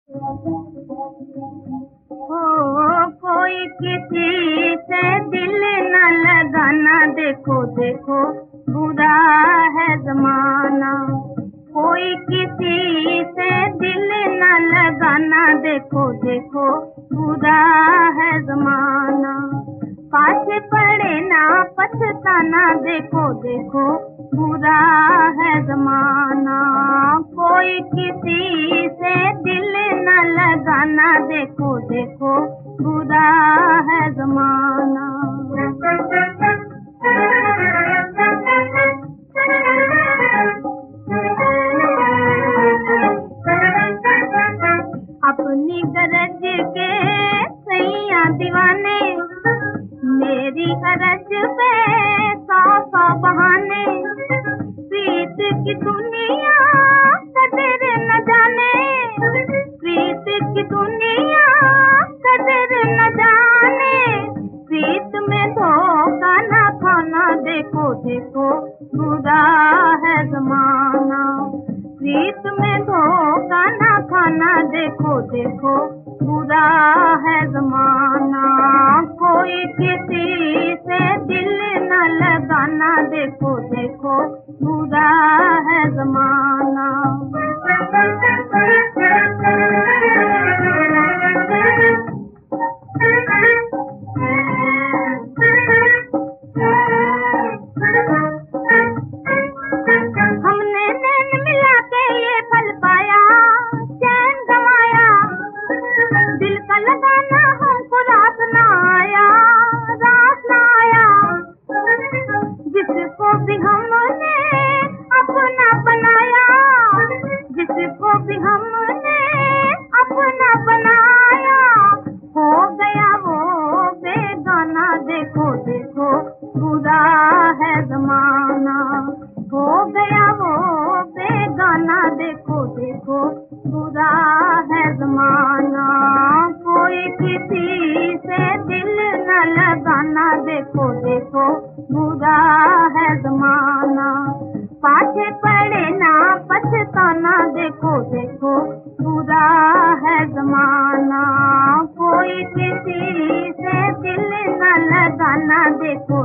हो कोई किसी से दिल न लगाना, देखो देखो बुरा है जमाना। कोई किसी से दिल न लगाना, देखो देखो बुरा है जमाना। पाछे पड़े ना पछताना, देखो देखो बुरा है जमाना। कोई किसी से दिल न लगाना, देखो देखो बुरा है जमाना। अपनी गरज के सैया दीवाने, मेरी गरज पे सौ सौ बहाने। प्रीत की दुनिया कदर न जाने, प्रीत की दुनिया कदर न जाने। प्रीत में धोखा न खाना, देखो देखो बुरा है जमाना। प्रीत में धोखा न खाना, देखो देखो बुरा है जमाना। कोई किसी से दिल न लगाना, देखो देखो बुरा है जमाना। हमने नैन मिला के ये फल पाया, चैन गंवाया। दिल का लगाना हमको रास न आया, रास न आया। जिसको भी हमने अपना बनाया, जिसको भी हमने अपना बनाया, हो गया वो बेगाना, देखो देखो बुरा है जमाना। हो गया वो बेगाना, देखो देखो बुरा है जमाना। कोई किसी से दिल न लगाना, देखो देखो बुरा है जमाना। पाछे पड़े ना पछताना, देखो देखो बुरा है जमाना। कोई किसी से दिल न लगाना, देखो